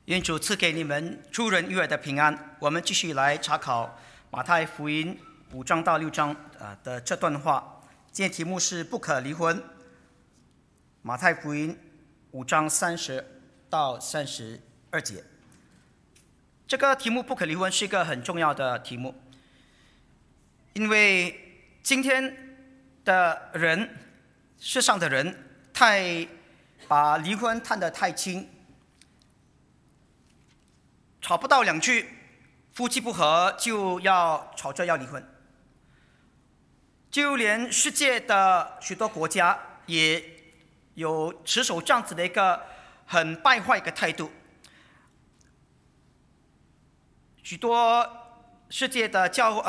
愿主赐给你们出人意外的平安。我们继续来查考马太福音5章到6章的这段话。今天题目是不可离婚。马太福音5章30到32节。这个题目不可离婚是一个很重要的题目，因为今天的人，世上的人太把离婚看得太轻，吵不到2句，夫妻不和就要吵着要离婚。就连世界的许多国家也有持守这样子的一个很败坏的态度。许多世界的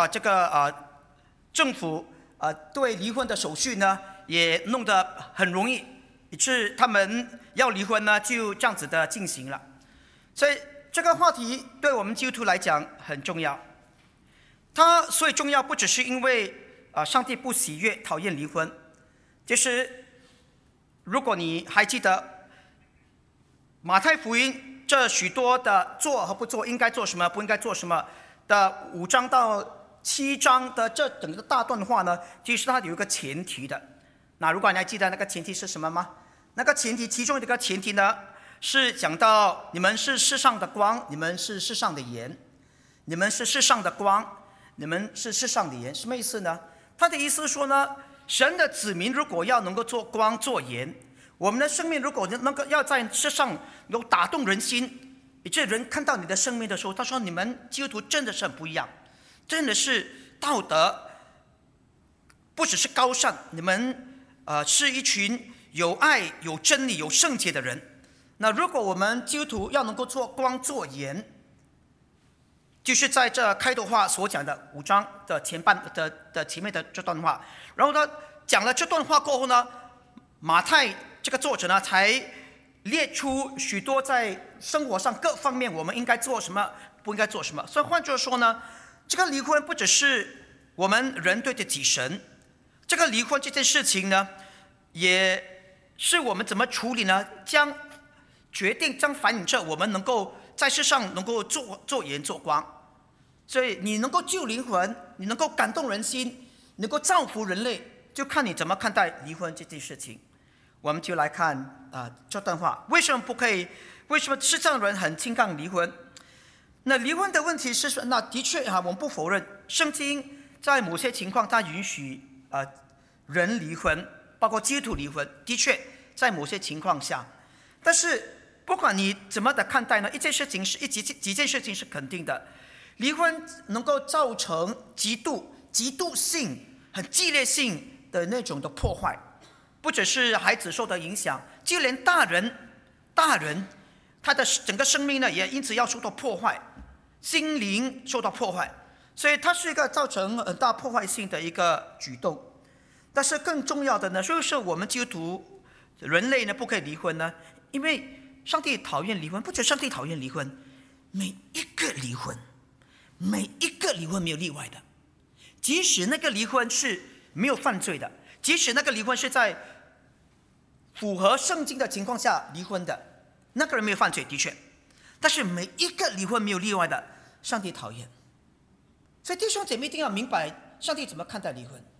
政府对离婚的手续呢也弄得很容易，以致他们要离婚呢就这样子的进行了。所以这个话题对我们基督徒来讲很重要。它所以重要不只是因为上帝不喜悦讨厌离婚，就是如果你还记得马太福音这许多的做和不做，应该做什么不应该做什么的5章到7章的这整个大段话呢，其实它有一个前提的。那如果你还记得那个前提是什么吗？那个前提其中的一个前提呢是讲到你们是世上的光，你们是世上的盐。你们是世上的光，你们是世上的盐。什么意思呢？他的意思说呢，神的子民如果要能够做光做盐，我们的生命如果能够要在世上有打动人心，以致人看到你的生命的时候，他说你们基督徒真的是很不一样，真的是道德不只是高尚，你们是一群有爱有真理有圣洁的人。那如果我们基督徒要能够做光做盐，就是在这开头话所讲的5章的前面的这段话。然后他讲了这段话过后呢，马太这个作者呢才列出许多在生活上各方面我们应该做什么不应该做什么。所以换句话说呢，这个离婚不只是我们人对得起神，这个离婚这件事情呢也是我们怎么处理呢，将反映着我们能够在世上能够做盐做光。所以你能够救灵魂，你能够感动人心，能够造福人类，就看你怎么看待离婚这件事情。我们就来看这段话，为什么不可以？为什么世上人很轻看离婚？那离婚的问题是说，那的确我们不否认，圣经在某些情况它允许人离婚，包括基督徒离婚，的确在某些情况下。但是不管你怎么的看待呢，几件事情是肯定的。离婚能够造成极度性很激烈性的那种的破坏，不只是孩子受到影响，就连大人他的整个生命呢也因此要受到破坏，心灵受到破坏。所以它是一个造成很大破坏性的一个举动。但是更重要的呢，就是我们基督徒人类呢不可以离婚呢，因为上帝讨厌离婚。不止上帝讨厌离婚，每一个离婚没有例外的。即使那个离婚是没有犯罪的，即使那个离婚是在符合圣经的情况下离婚的，那个人没有犯罪，的确，但是每一个离婚没有例外的，上帝讨厌。所以弟兄姐妹一定要明白上帝怎么看待离婚。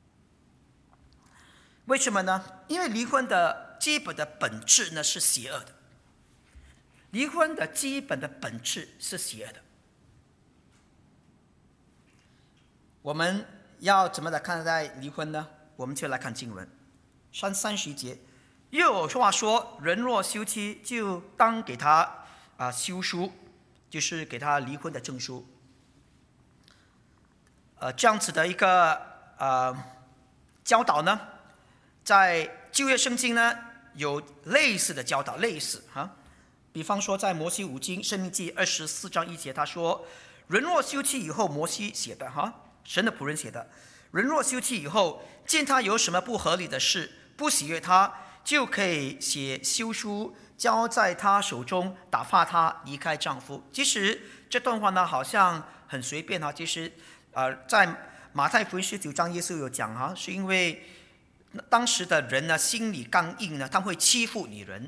为什么呢？因为离婚的基本的本质呢是邪恶的。离婚的基本的本质是邪恶的。我们要怎么来看待离婚呢？我们就来看经文31节。又有话说，人若休妻，就当给他休书，就是给他离婚的证书。这样子的一个教导呢，在旧约圣经呢有类似的教导，比方说在摩西五经申命记24章1节，他说人若休妻以后，摩西写的神的仆人写的，人若休妻以后，见他有什么不合理的事，不喜悦他，就可以写休书交在他手中，打发他离开丈夫。其实这段话呢好像很随便其实在马太福音19章耶稣有讲是因为当时的人呢心里刚硬呢，他会欺负女人，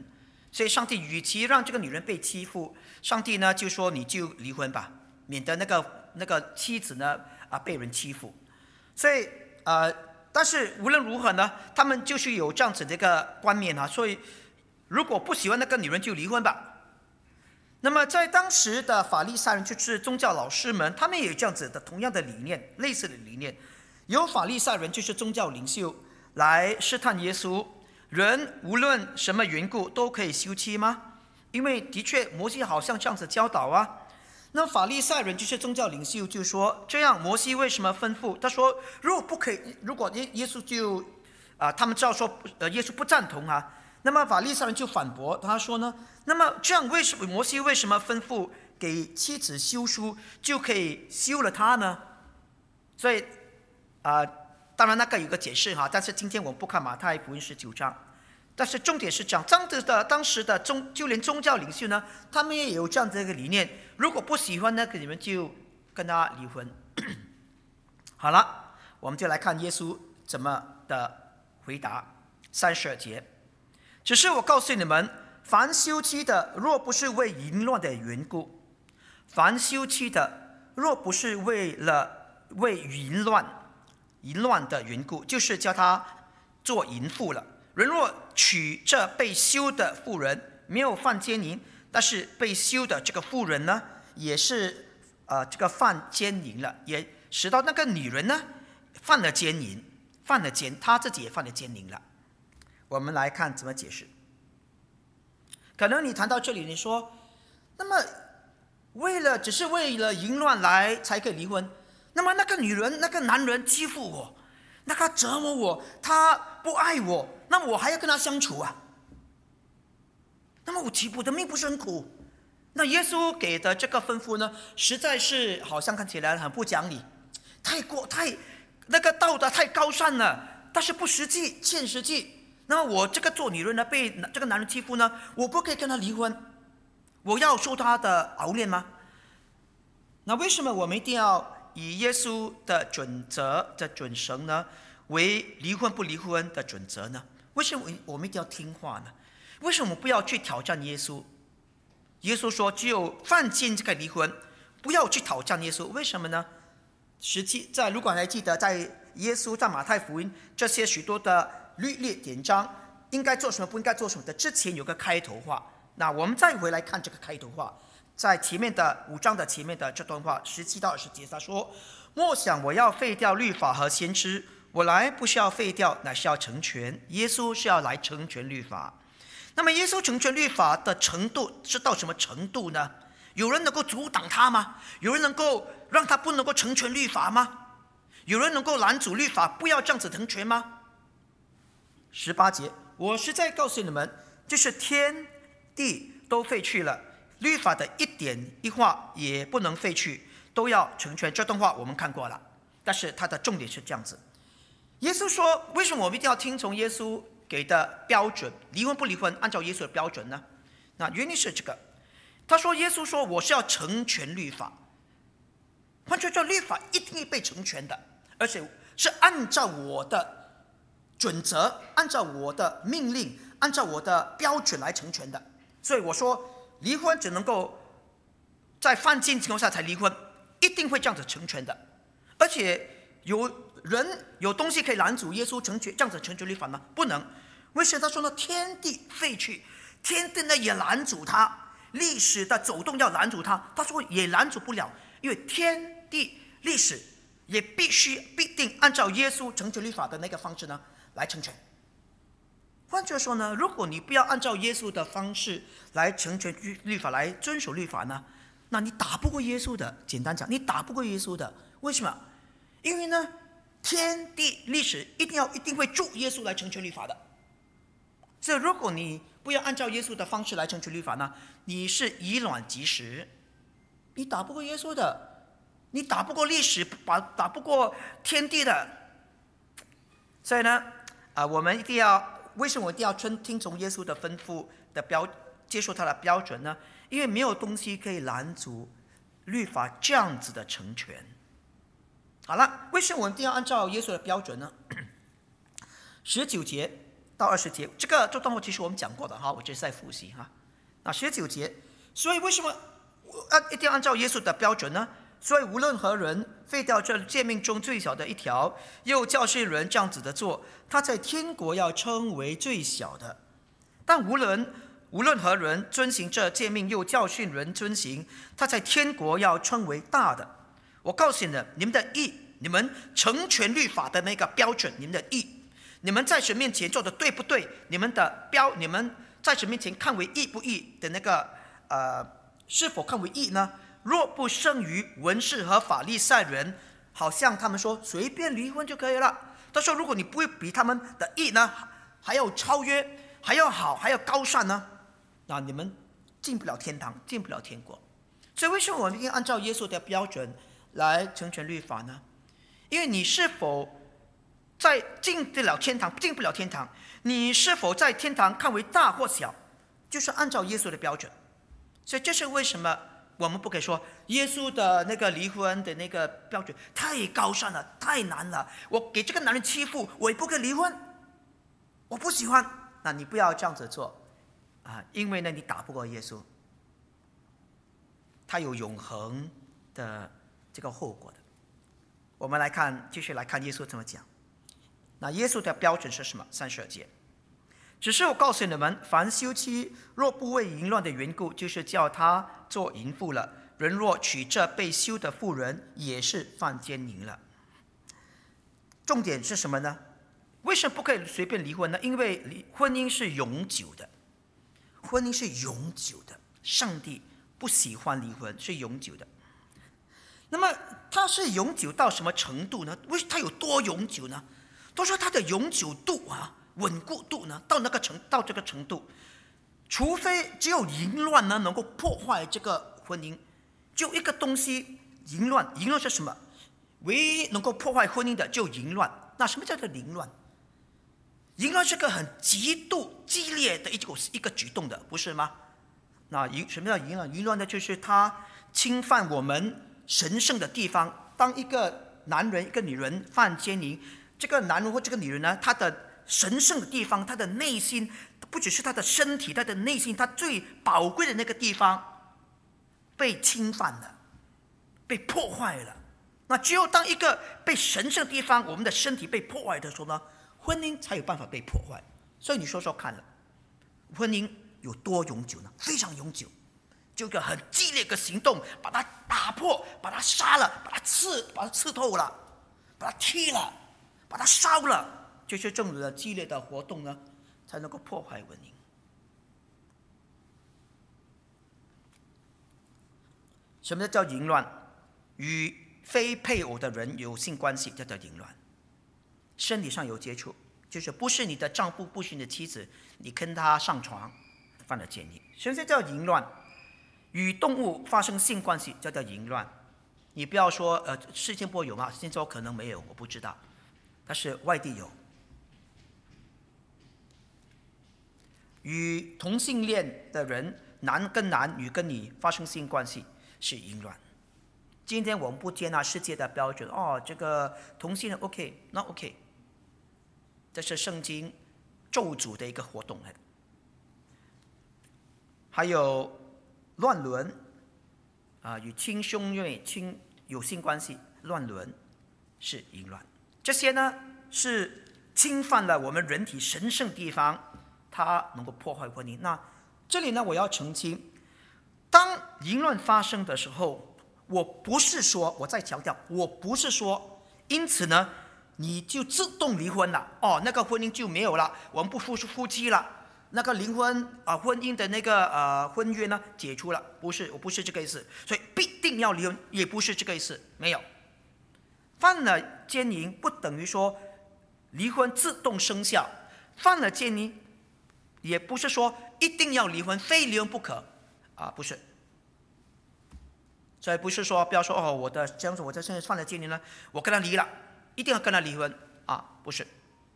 所以上帝与其让这个女人被欺负，上帝呢就说你就离婚吧，免得那个妻子呢被人欺负。所以但是无论如何呢，他们就是有这样子的一个观念啊，所以如果不喜欢那个女人就离婚吧。那么在当时的法利赛人，就是宗教老师们，他们也有这样子的同样的理念，类似的理念。有法利赛人就是宗教领袖来试探耶稣，人无论什么缘故都可以休妻吗？因为的确摩西好像这样子教导啊。那法利赛人就是宗教领袖就说，这样摩西为什么吩咐？他说如果不可以，如果耶稣就他们知道说耶稣不赞同啊，那么法利赛人就反驳他说呢，那么这样摩西为什么吩咐给妻子休书就可以休了他呢？所以当然那个有个解释哈，但是今天我们不看马太福音19章。但是重点是讲，当时的就连宗教领袖呢，他们也有这样的一个理念：如果不喜欢那个，你们就跟他离婚。好了，我们就来看耶稣怎么的回答。32节，只是我告诉你们，凡休妻的，若不是为淫乱的缘故，凡休妻的，若不是为淫乱的缘故，就是叫他做淫妇了。人若娶这被休的妇人，没有犯奸淫，但是被休的这个妇人呢，也是这个犯奸淫了，也使到那个女人呢犯了奸淫，她自己也犯了奸淫了。我们来看怎么解释。可能你谈到这里，你说，那么只是为了淫乱来才可以离婚，那么那个女人、那个男人欺负我，那个折磨我，他不爱我，那么我还要跟他相处啊？那么我的命不是很苦？那耶稣给的这个吩咐呢，实在是好像看起来很不讲理，太那个道德太高尚了，但是不实际，欠实际。那么我这个做女人呢，被这个男人欺负呢，我不可以跟他离婚，我要受他的熬炼吗？那为什么我们一定要以耶稣的准则的准绳呢，为离婚不离婚的准则呢？为什么我们一定要听话呢？为什么不要去挑战耶稣？耶稣说只有犯奸才可以离婚，不要去挑战耶稣。为什么呢？如果还记得，在耶稣在马太福音这些许多的律例典章，应该做什么不应该做什么的之前有个开头话。那我们再回来看这个开头话，在前面的5章的前面的这段话17到20节，他说：莫想我要废掉律法和先知，我来不是要废掉，乃是要成全。耶稣是要来成全律法。那么耶稣成全律法的程度是到什么程度呢？有人能够阻挡他吗？有人能够让他不能够成全律法吗？有人能够拦阻律法不要这样子成全吗？18节，我实在告诉你们，就是天地都废去了，律法的一点一画也不能废去，都要成全。这段话我们看过了，但是它的重点是这样子。耶稣说，为什么我们一定要听从耶稣给的标准，离婚不离婚按照耶稣的标准呢？那原因是这个，他说耶稣说我是要成全律法，换句话说，律法一定会被成全的，而且是按照我的准则，按照我的命令，按照我的标准来成全的。所以我说离婚只能够在犯奸情况下才离婚，一定会这样子成全的。而且有东西可以拦阻耶稣成全这样子成全律法吗？不能。为什么他说呢？天地废去，天地呢也拦阻他，历史的走动要拦阻他，他说也拦阻不了，因为天地历史也必定按照耶稣成全律法的那个方式呢来成全。换句话说呢，如果你不要按照耶稣的方式来成全律法，来遵守律法呢，那你打不过耶稣的。简单讲，你打不过耶稣的。为什么？因为呢，天地历史一定会助耶稣来成全律法的。所以如果你不要按照耶稣的方式来成全律法呢，你是以卵击石，你打不过耶稣的，你打不过历史，打不过天地的。所以呢，我们为什么我一定要听从耶稣的吩咐的接受他的标准呢？因为没有东西可以拦阻律法这样子的成全。好了，为什么我们一定要按照耶稣的标准呢？19节， 到20节，这段话其实我们讲过的哈，我就是在复习哈。那19节，所以为什么一定要按照耶稣的标准呢？所以无论何人废掉这诫命中最小的一条，又教训人这样子的做，他在天国要称为最小的。但无论何人遵行这诫命，又教训人遵行，他在天国要称为大的。我告诉你们的义，你们成全律法的那个标准，你们的义，你们在神面前做的对不对？你们在神面前看为义不义的那个是否看为义呢？若不胜于文士和法利赛人，好像他们说随便离婚就可以了。他说，如果你不会比他们的义呢还要超越，还要好，还要高尚呢，那你们进不了天堂，进不了天国。所以为什么我们应按照耶稣的标准来成全律法呢？因为你是否在进得了天堂，进不了天堂，你是否在天堂看为大或小，就是按照耶稣的标准。所以这是为什么我们不可以说耶稣的那个离婚的那个标准太高尚了，太难了，我给这个男人欺负，我也不可以离婚，我不喜欢。那你不要这样子做因为呢你打不过耶稣，他有永恒的这个后果的。我们继续来看耶稣怎么讲。那耶稣的标准是什么？32节，只是我告诉你们，凡休妻若不为淫乱的缘故，就是叫他做淫妇了。人若娶这被休的妇人，也是犯奸淫了。重点是什么呢？为什么不可以随便离婚呢？因为婚姻是永久的，婚姻是永久的，上帝不喜欢离婚，是永久的。那么它是永久到什么程度呢？它有多永久呢？都说它的永久度稳固度呢，到这个程度，除非只有淫乱呢能够破坏这个婚姻，就一个东西淫乱是什么？唯一能够破坏婚姻的就淫乱。那什么叫做淫乱？淫乱是个很极度激烈的一个举动的，不是吗？那什么叫淫乱？淫乱的就是他侵犯我们神圣的地方。当一个男人一个女人犯奸淫，这个男人或这个女人呢，他的神圣的地方，他的内心，不只是他的身体，他的内心，他最宝贵的那个地方被侵犯了，被破坏了。那只有当一个被神圣的地方，我们的身体被破坏的时候呢，婚姻才有办法被破坏。所以你说说看了，婚姻有多永久呢？非常永久，就一个很激烈的行动，把它打破，把它杀了，把它刺透了，把它踢了，把它烧了，就是这种的激烈的活动呢，才能够破坏婚姻。什么叫淫乱？与非配偶的人有性关系，这叫淫乱。身体上有接触，就是不是你的丈夫，不是你的妻子，你跟他上床，犯了奸淫。什么叫淫乱？与动物发生性关系，这叫淫乱。你不要说世界波有吗？新加坡可能没有，我不知道，但是外地有。与同性恋的人，男跟男，女跟女发生性关系是淫乱。今天我们不接纳世界的标准，这个同性恋 OK， 那 OK， 这是圣经咒诅的一个活动来的。还有乱伦与亲兄妹有性关系，乱伦是淫乱。这些呢是侵犯了我们人体神圣地方，它能够破坏婚姻。那这里呢，我要澄清，当淫乱发生的时候，我不是说，我再强调，我不是说，因此呢，你就自动离婚了，那个婚姻就没有了，我们不夫妻了，那个离婚婚姻的那个婚约呢解除了，我不是这个意思，所以必定要离婚，也不是这个意思，没有。犯了奸淫不等于说离婚自动生效，犯了奸淫也不是说一定要离婚，非离婚不可不是。所以不是说不要说我现在犯了奸淫了，我跟他离了，一定要跟他离婚不是。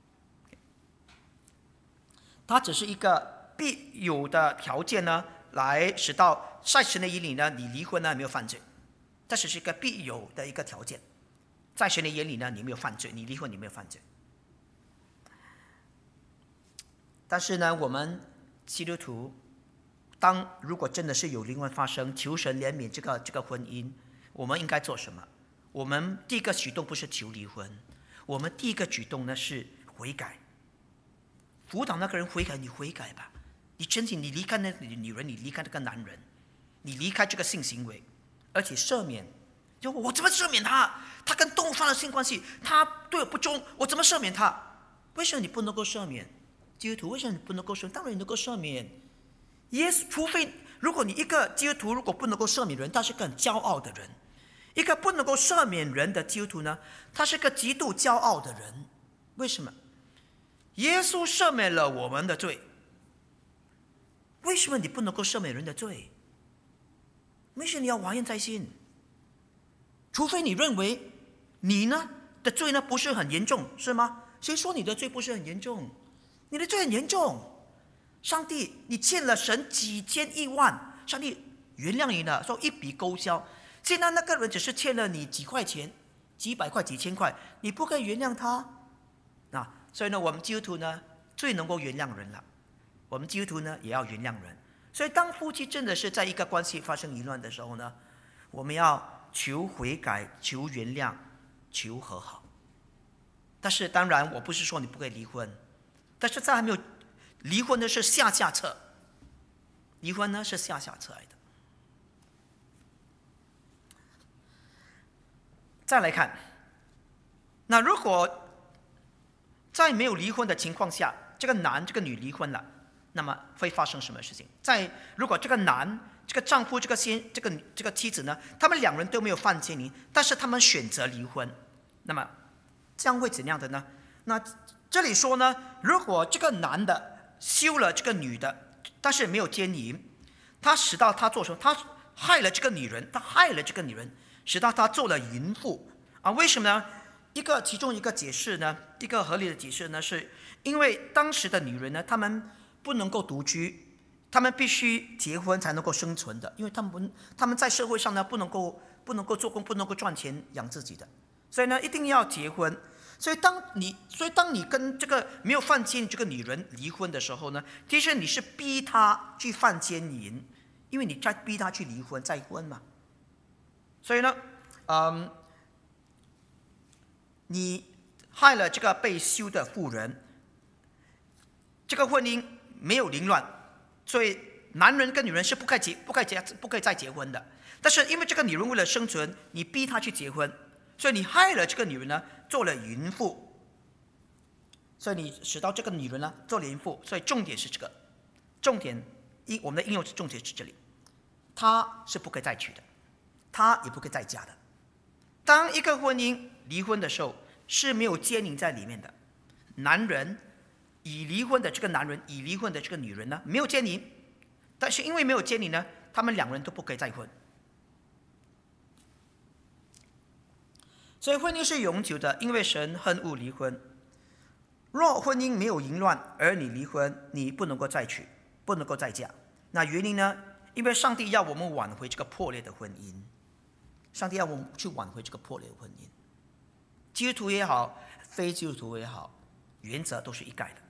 它只是一个必有的条件呢，来使到在神的眼里呢，你离婚呢没有犯罪，这只是一个必有的一个条件。在神的眼里呢，你没有犯罪，你离婚你没有犯罪。 但是呢，我们基督徒，如果真的是有灵魂发生，求神怜悯这个婚姻，我们应该做什么？我们第一个举动不是求离婚，我们第一个举动呢是悔改，辅导那个人悔改，你悔改吧，你真心，你离开那女人，你离开那个男人，你离开这个性行为，而且赦免。就我怎么赦免他？他跟动物发生性关系，他对我不忠，我怎么赦免他？为什么你不能够赦免？基督徒为什么你不能够赦免？当然你能够赦免。除非如果你一个基督徒如果不能够赦免人，他是个很骄傲的人。一个不能够赦免人的基督徒呢，他是个极度骄傲的人。为什么？耶稣赦免了我们的罪，为什么你不能够赦免人的罪？为什么你要怀怨在心？除非你认为你呢的罪呢不是很严重，是吗？谁说你的罪不是很严重？你的罪很严重。上帝，你欠了神几千亿万，上帝原谅你了，说一笔勾销。现在那个人只是欠了你几块钱、几百块、几千块，你不可以原谅他。所以呢，我们基督徒呢最能够原谅人了。我们基督徒呢也要原谅人。所以当夫妻真的是在一个关系发生淫乱的时候呢，我们要求悔改、求原谅、求和好。但是当然，我不是说你不可以离婚，但是在还没有离婚的是下策，离婚呢是下策来的。再来看，那如果在没有离婚的情况下，这个男这个女离婚了，那么会发生什么事情？如果这个男这个丈夫这个妻子呢，他们两人都没有犯奸淫，但是他们选择离婚，那么这样会怎样的呢？那这里说呢，如果这个男的休了这个女的，但是没有奸淫，他使到他做什么？他害了这个女人，使到他做了淫妇啊？为什么呢？其中一个解释呢，一个合理的解释呢，是因为当时的女人呢，她们不能够独居，她们必须结婚才能够生存的，因为她们在社会上呢不能够做工，不能够赚钱养自己的，所以呢一定要结婚。所以当你跟这个没有犯奸淫这个女人离婚的时候呢，其实你是逼她去犯奸淫，因为你在逼她去离婚再婚嘛。所以呢，你害了这个被休的妇人，这个婚姻没有凌乱，所以男人跟女人是不可以再结婚的。但是因为这个女人为了生存，你逼她去结婚，所以你害了这个女人呢，做了淫妇。所以你使到这个女人呢做了淫妇，所以重点是这个，我们的应用重点是这里，她是不可以再娶的，她也不可以再嫁的。当一个婚姻离婚的时候，是没有奸淫在里面的。男人已离婚的这个男人，已离婚的这个女人呢，没有奸淫，但是因为没有奸淫呢，他们两人都不可以再婚。所以婚姻是永久的，因为神恨恶离婚。若婚姻没有淫乱，而你离婚，你不能够再娶，不能够再嫁。那原因呢？因为上帝要我们挽回这个破裂的婚姻，上帝要我们去挽回这个破裂的婚姻。基督徒也好，非基督徒也好，原则都是一概的。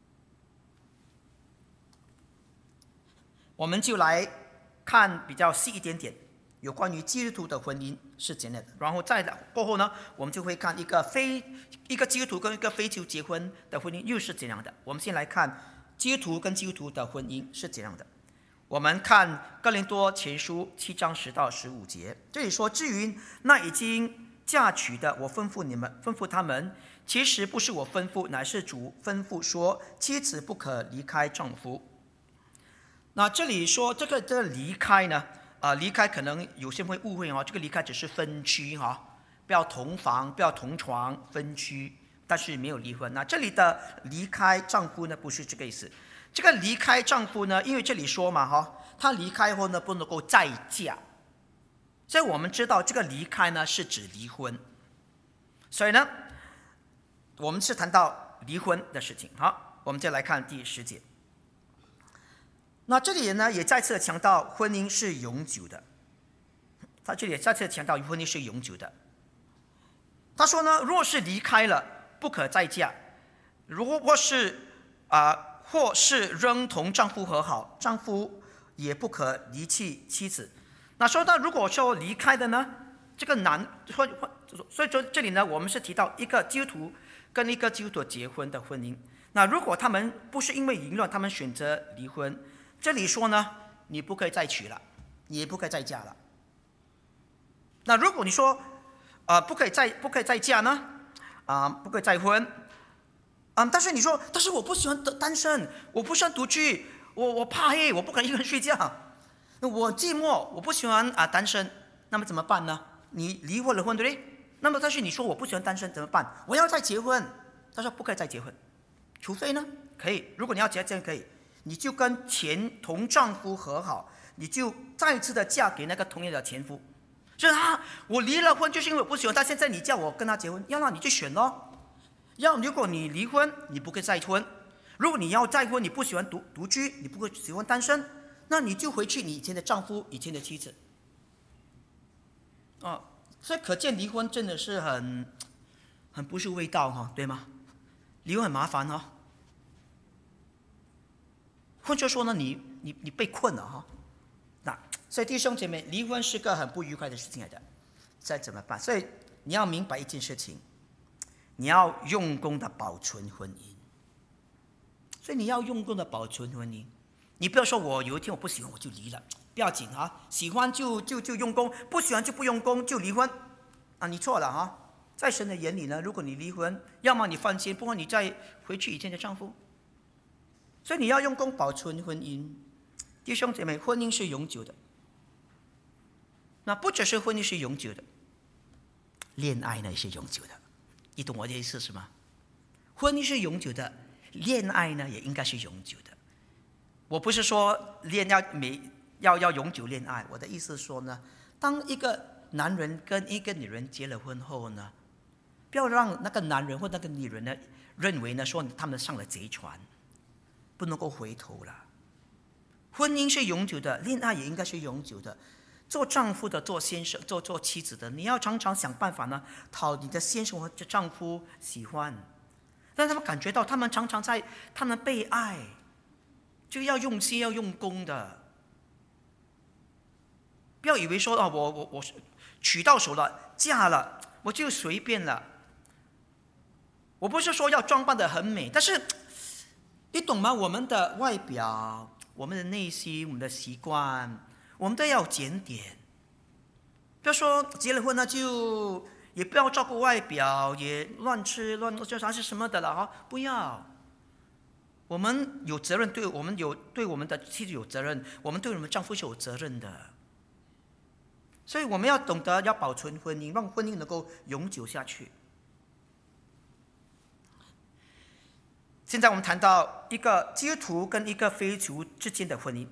我们就来看比较细一点点，有关于基督徒的婚姻是怎样的。然后再过后呢，我们就会看一个基督徒跟一个非基督徒结婚的婚姻又是怎样的。我们先来看基督徒跟基督徒的婚姻是怎样的。我们看哥林多前书7章10到15节，这里说：至于那已经嫁娶的，我吩咐他们，其实不是我吩咐，乃是主吩咐说，妻子不可离开丈夫。那这里说这个离开呢，离开可能有些人会误会这个离开只是分居不要同房，不要同床，分居，但是没有离婚。那这里的离开丈夫呢，不是这个意思。这个离开丈夫呢，因为这里说嘛他离开后呢不能够再嫁，所以我们知道这个离开呢是指离婚。所以呢，我们是谈到离婚的事情。好，我们再来看第10节。那这里呢也再次强调婚姻是永久的，他这里也再次强调婚姻是永久的。他说呢，若是离开了不可再嫁，如果是或是仍同丈夫和好，丈夫也不可离弃妻子。那说到如果说离开的呢，这个所以说这里呢，我们是提到一个基督徒跟一个基督徒结婚的婚姻。那如果他们不是因为淫乱，他们选择离婚，这里说呢，你不可以再娶了，你也不可以再嫁了。那如果你说不可以再嫁呢，不可以再婚，但是你说，但是我不喜欢单身，我不喜欢独居，我怕黑，我不敢一个人睡觉，我寂寞，我不喜欢单身，那么怎么办呢？你离婚了婚，对不对？那么但是你说我不喜欢单身怎么办？我要再结婚，他说不可以再结婚，除非呢可以，如果你要结婚可以，你就跟前同丈夫和好，你就再次的嫁给那个同样的前夫。就是我离了婚就是因为我不喜欢他，现在你叫我跟他结婚，要那你就选咯。如果你离婚，你不可以再婚；如果你要再婚，你不喜欢独居，你不会喜欢单身，那你就回去你以前的丈夫、以前的妻子。所以可见离婚真的是很不是味道对吗？离婚很麻烦或者说呢，你被困了那所以弟兄姐妹，离婚是个很不愉快的事情来的，这怎么办？所以你要明白一件事情，你要用功的保存婚姻。所以你要用功的保存婚姻，你不要说我有一天我不喜欢我就离了，不要紧喜欢就用功，不喜欢就不用功就离婚你错了在神的眼里呢，如果你离婚，要么你放心，不然你再回去以前的丈夫。所以你要用功保存婚姻，弟兄姐妹，婚姻是永久的。那不只是婚姻是永久的，恋爱呢也是永久的。你懂我的意思是吗？婚姻是永久的，恋爱呢也应该是永久的。我不是说要永久恋爱，我的意思是说呢，当一个男人跟一个女人结了婚后呢，不要让那个男人或那个女人呢认为呢说他们上了贼船，不能够回头了。婚姻是永久的，恋爱也应该是永久的。做丈夫的、做先生、做妻子的，你要常常想办法呢，讨你的先生或者丈夫喜欢，让他们感觉到他们常常在他们被爱，就要用心要用功的。不要以为说我娶到手了，嫁了，我就随便了。我不是说要装扮得很美，但是你懂吗？我们的外表、我们的内心、我们的习惯，我们都要检点。不要说结了婚呢，就也不要照顾外表，也乱吃乱喝还是什么的了不要。我们有责任，对我们的妻子有责任，我们对我们丈夫是有责任的。所以我们要懂得要保存婚姻，让婚姻能够永久下去。现在我们谈到一个基督徒跟一个非基督徒之间的婚姻。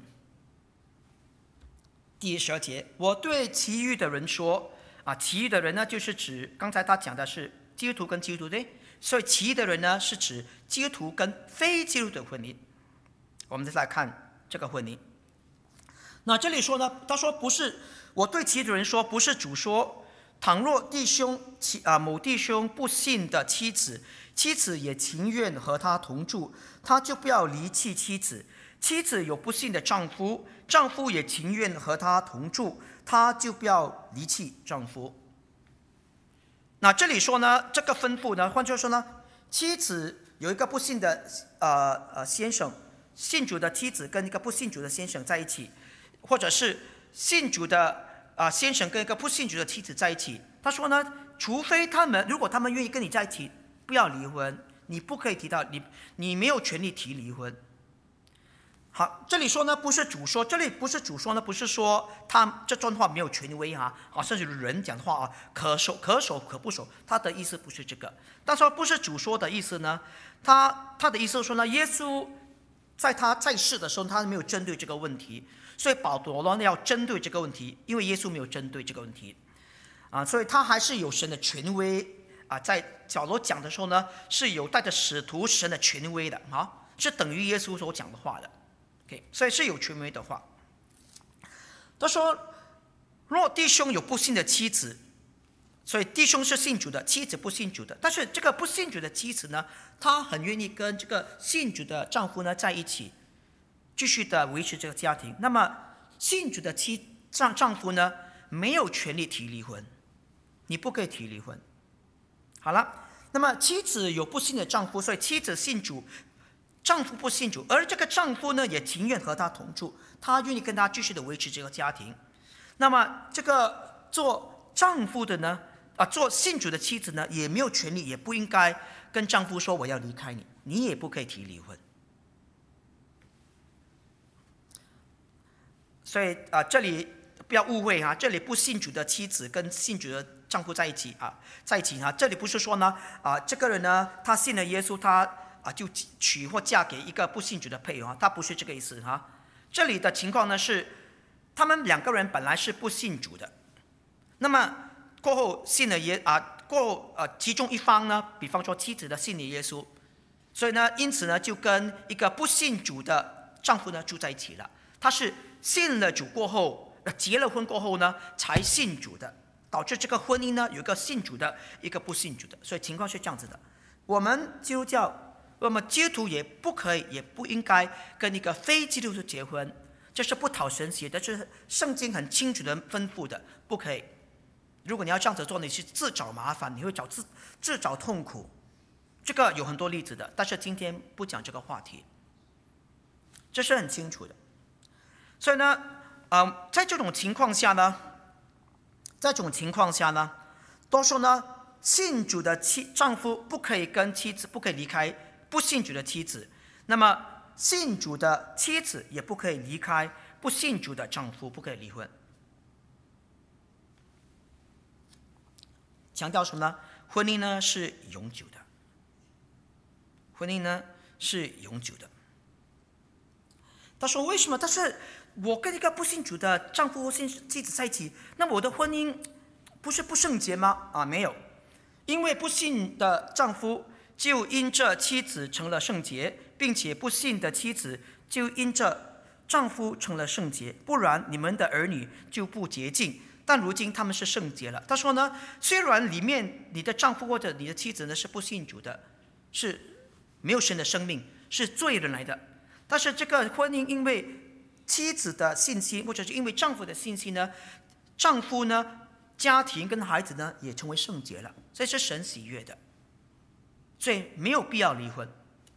第12节，我对其余的人说其余的人呢，就是指刚才他讲的是基督徒跟基督徒，对，所以其余的人呢是指基督徒跟非基督徒的婚姻。我们再来看这个婚姻。那这里说呢，他说不是，我对其余的人说，不是主说，倘若某弟兄不信的妻子也情愿和他同住，他就不要离弃妻子。妻子有不信的丈夫，丈夫也情愿和他同住，他就不要离弃丈夫。那这里说呢，这个吩咐呢，换句话说呢，妻子有一个不信的先生，信主的妻子跟一个不信主的先生在一起，或者是信主的先生跟一个不信主的妻子在一起。他说呢，除非如果他们愿意跟你在一起，不要离婚，你不可以提到你没有权利提离婚。好，这里说呢不是主说，这里不是主说呢，不是说他这段话没有权威好像是人讲的话可守可不守，他的意思不是这个。但是不是主说的意思呢？他的意思是说呢，耶稣在他在世的时候，他没有针对这个问题，所以保罗呢要针对这个问题，因为耶稣没有针对这个问题所以他还是有神的权威在保罗讲的时候呢，是有带着使徒神的权威的是等于耶稣所讲的话的。所以是有权威的话。他说，若弟兄有不信的妻子， 所以弟兄是信主的，妻子不信主的。但是这个不信主的妻子呢，她很愿意跟这个信主的丈夫呢在一起，继续的维持这个家庭。那么信主的丈夫呢，没有权利提离婚，你不可以提离婚。好了，那么妻子有不信的丈夫，所以妻子信主，丈夫不信主，而这个丈夫呢也情愿和她同住，他愿意跟她继续的维持这个家庭。那么这个做丈夫的呢，做信主的妻子呢，也没有权利，也不应该跟丈夫说我要离开你，你也不可以提离婚。所以这里不要误会这里不信主的妻子跟信主的丈夫在一起这里不是说呢这个人呢他信了耶稣，他就娶或嫁给一个不信主的配偶他不是这个意思这里的情况呢是他们两个人本来是不信主的，那么过后信了其中一方呢，比方说妻子的信了耶稣，所以呢因此呢就跟一个不信主的丈夫呢住在一起了。他是信了主过后，结了婚过后呢才信主的，导致这个婚姻呢有一个信主的，一个不信主的，所以情况是这样子的。我们基督教，那么基督徒也不可以，也不应该跟一个非基督徒结婚，这是不讨神喜的，这是圣经很清楚的吩咐的，不可以。如果你要这样子做，你是自找麻烦，你会自找痛苦。这个有很多例子的，但是今天不讲这个话题，这是很清楚的。所以呢，在这种情况下呢，多数呢，信主的丈夫不可以跟妻子，不可以离开不信主的妻子，那么信主的妻子也不可以离开不信主的丈夫，不可以离婚。强调什么呢？婚姻呢是永久的，婚姻呢是永久的。他说为什么？但是我跟一个不信主的丈夫或妻子在一起，那我的婚姻不是不圣洁吗？没有，因为不信的丈夫就因着妻子成了圣洁，并且不信的妻子就因着丈夫成了圣洁，不然你们的儿女就不洁净，但如今他们是圣洁了。他说呢，虽然里面你的丈夫或者你的妻子呢是不信主的，是没有神的生命，是罪人来的，但是这个婚姻因为妻子的信心，或者是因为丈夫的信心呢，丈夫呢，家庭跟孩子呢也成为圣洁了，所以是神喜悦的，所以没有必要离婚。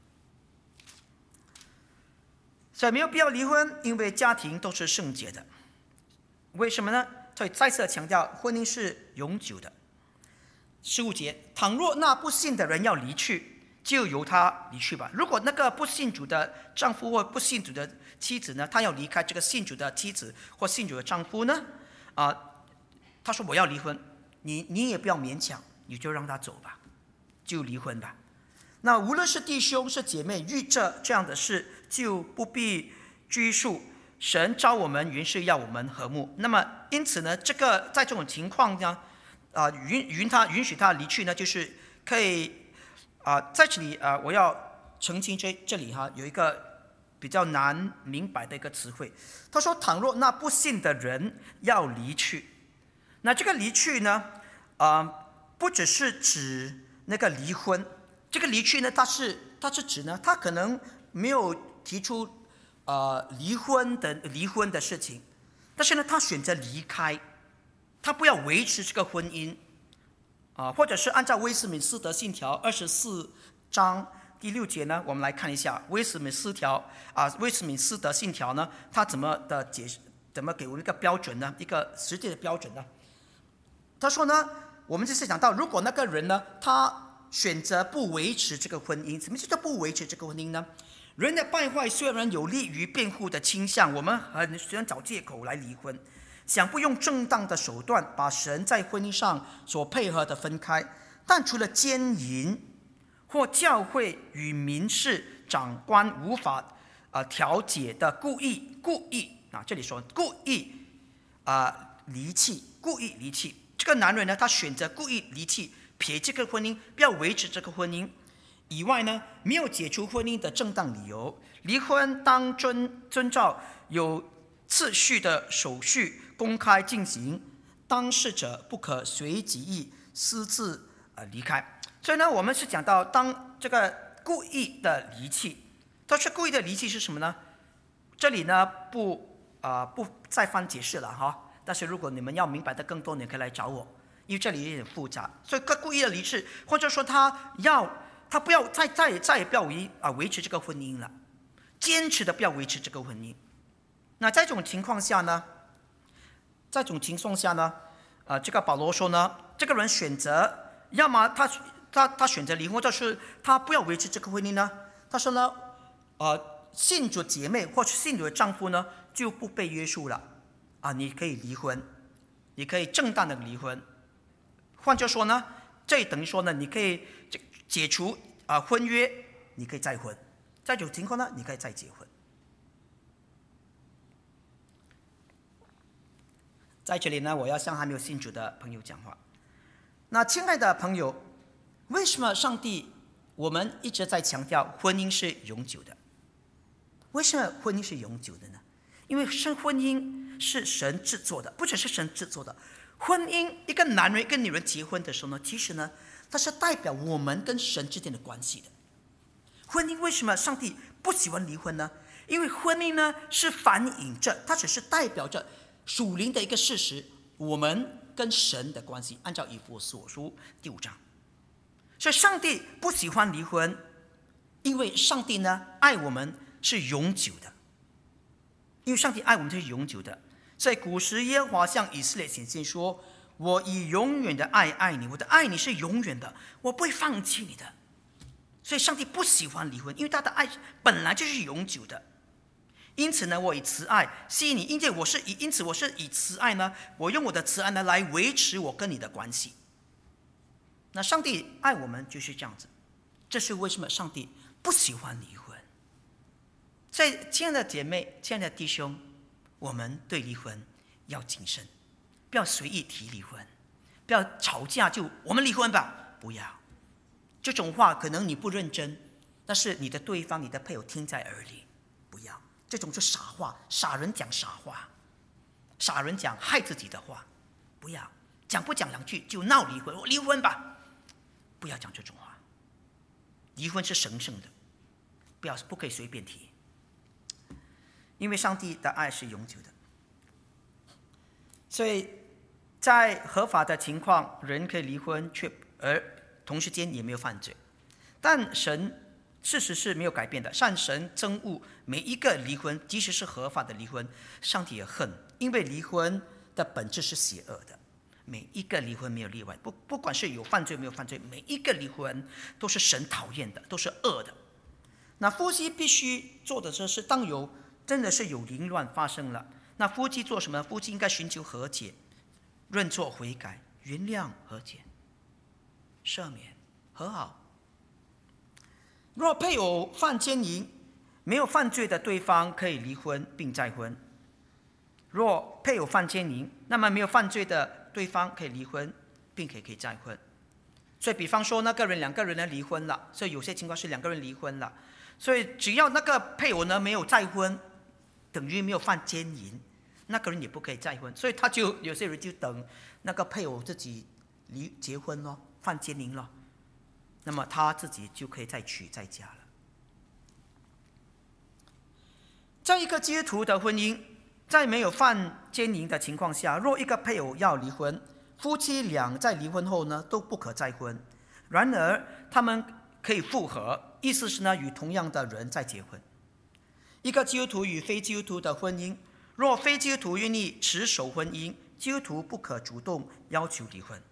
所以没有必要离婚，因为家庭都是圣洁的。为什么呢？所以再次强调，婚姻是永久的。15节，倘若那不信的人要离去，就由他离去吧。如果那个不信主的丈夫或不信主的妻子呢，他要离开这个信主的妻子或信主的丈夫呢，他说我要离婚，你也不要勉强，你就让他走吧，就离婚吧。那无论是弟兄是姐妹，遇着这样的事，就不必拘束。神召我们原是要我们和睦。那么因此呢，这个在这种情况呢，允许他离去呢，就是可以在这里我要澄清这里有一个比较难明白的一个词汇。他说，倘若那不信的人要离去，那这个离去呢，不只是指那个离婚。这个离去呢，它是指呢，他可能没有提出离婚的事情，但是呢，他选择离开，他不要维持这个婚姻，或者是按照威斯敏斯特信条24章第6节呢，我们来看一下威斯敏斯特信条呢，他怎么给我们一个标准呢？一个实际的标准呢？他说呢，我们就是讲到，如果那个人呢，他选择不维持这个婚姻，什么叫不维持这个婚姻呢？人的败坏虽然有利于辩护的倾向，我们很喜欢找借口来离婚，想不用正当的手段把神在婚姻上所配合的分开，但除了奸淫或教会与民事长官无法调解的故意这里说故意离弃，这个男人呢，他选择故意离弃，撇这个婚姻，不要维持这个婚姻以外呢，没有解除婚姻的正当理由。离婚当遵照有次序的手续公开进行，当事者不可随己意私自离开。所以呢，我们是讲到当这个故意的离弃，但是故意的离弃是什么呢？这里呢不再翻解释了哈。但是如果你们要明白的更多，你可以来找我，因为这里有点复杂。所以故意的离弃，或者说他不要再也不要维持这个婚姻了，坚持的不要维持这个婚姻。那在这种情况下呢，这个保罗说呢，这个人选择，要么他选择离婚，或者是他不要维持这个婚姻呢。他说呢，信主姐妹或是信主的丈夫呢，就不被约束了你可以离婚，你可以正当的离婚。换句话说呢，这等于说呢，你可以解除婚约，你可以再婚，在这种情况呢，你可以再结婚。在这里呢，我要向还没有信主的朋友讲话。那亲爱的朋友，为什么上帝我们一直在强调婚姻是永久的？为什么婚姻是永久的呢？因为婚姻是神制作的，不只是神制作的。婚姻，一个男人跟女人结婚的时候呢，其实呢，它是代表我们跟神之间的关系的。婚姻为什么上帝不喜欢离婚呢？因为婚姻呢是反映着，它只是代表着属灵的一个事实，我们跟神的关系，按照以弗所书第5章。所以上帝不喜欢离婚，因为上帝呢爱我们是永久的，因为上帝爱我们是永久的。在古时耶和华向以色列显现说，我以永远的爱爱你，我的爱你是永远的，我不会放弃你的。所以上帝不喜欢离婚，因为他的爱本来就是永久的。因此呢，我以慈爱吸引你，因此我是以慈爱呢，我用我的慈爱呢来维持我跟你的关系。那上帝爱我们就是这样子，这是为什么上帝不喜欢离婚。所以亲爱的姐妹，亲爱的弟兄，我们对离婚要谨慎，不要随意提离婚，不要吵架就我们离婚吧，不要。这种话可能你不认真，但是你的对方你的配偶听在耳里，不要。这种是傻话，傻人讲傻话，傻人讲害自己的话，不要讲，不讲两句就闹离婚，我离婚吧，不要讲这种话。离婚是神圣的，不可以随便提，因为上帝的爱是永久的。所以在合法的情况，人可以离婚，而同时间也没有犯罪。但神事实是没有改变的，善神憎恶每一个离婚，即使是合法的离婚，上帝也恨，因为离婚的本质是邪恶的。每一个离婚没有例外，不管是有犯罪没有犯罪，每一个离婚都是神讨厌的，都是恶的。那夫妻必须做的是，当真的是有凌乱发生了，那夫妻做什么？夫妻应该寻求和解，认错悔改，原谅和解，赦免和好。若配偶犯奸淫，没有犯罪的对方可以离婚并再婚。若配偶犯奸淫，那么没有犯罪的对方可以离婚并可以再婚。所以比方说两个人呢离婚了，所以有些情况是两个人离婚了，所以只要那个配偶呢没有再婚，等于没有犯奸淫，那个人也不可以再婚。所以有些人就等那个配偶自己结婚咯，犯奸淫咯，那么他自己就可以再娶再嫁了。在一个基督徒的婚姻，在没有犯奸淫的情况下，若一个配偶要离婚，夫妻俩在离婚后呢都不可再婚。然而他们可以复合，意思是呢与同样的人再结婚。一个基督徒与非基督徒的婚姻，若非基督徒愿意持守婚姻，基督徒不可主动要求离婚。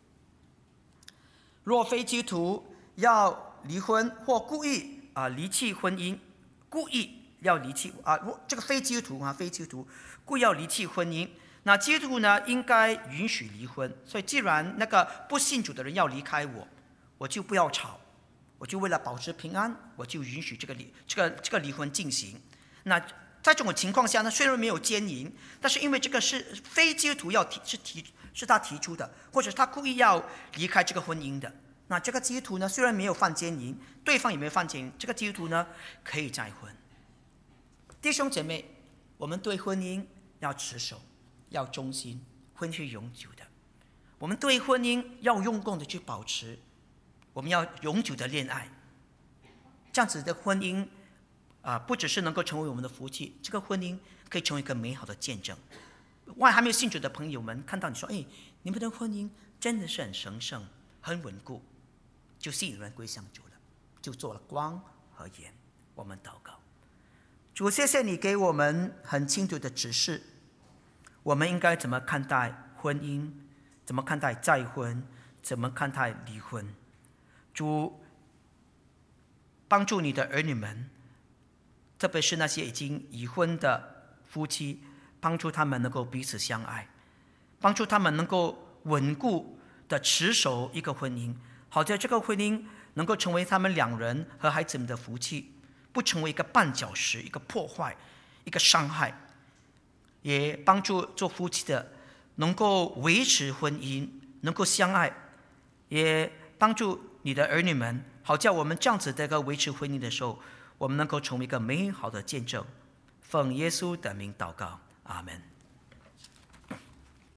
若非基督徒要离婚或故意离弃婚姻，故意要离弃这个非基督徒故意要离弃婚姻，那基督徒呢应该允许离婚。所以既然那个不信主的人要离开我就不要吵，我就为了保持平安，我就允许这个离婚进行。那在这种情况下呢，虽然没有奸淫，但是因为这个是非基督徒是他提出的，或者是他故意要离开这个婚姻的，那这个基督徒呢虽然没有犯奸淫，对方也没有犯奸淫，这个基督徒呢可以再婚。弟兄姐妹，我们对婚姻要持守，要忠心，婚是永久的。 我们对婚姻要用功的去保持，我们要永久的恋爱。这样子的婚姻不只是能够成为我们的福气，这个婚姻可以成为一个美好的见证。还没有信主的朋友们看到你说，你们的婚姻真的是很神圣很稳固，就吸引人归向主了，就做了光和盐。我们祷告，主，谢谢你给我们很清楚的指示，我们应该怎么看待婚姻，怎么看待再婚，怎么看待离婚。主，帮助你的儿女们，特别是那些已经已婚的夫妻，帮助他们能够彼此相爱，帮助他们能够稳固的持守一个婚姻，好在这个婚姻能够成为他们两人和孩子们的福气，不成为一个绊脚石，一个破坏，一个伤害。也帮助做夫妻的能够维持婚姻，能够相爱，也帮助你的儿女们，好叫我们这样子的一个维持婚姻的时候，我们能够成为一个美好的见证。奉耶稣的名祷告，阿们。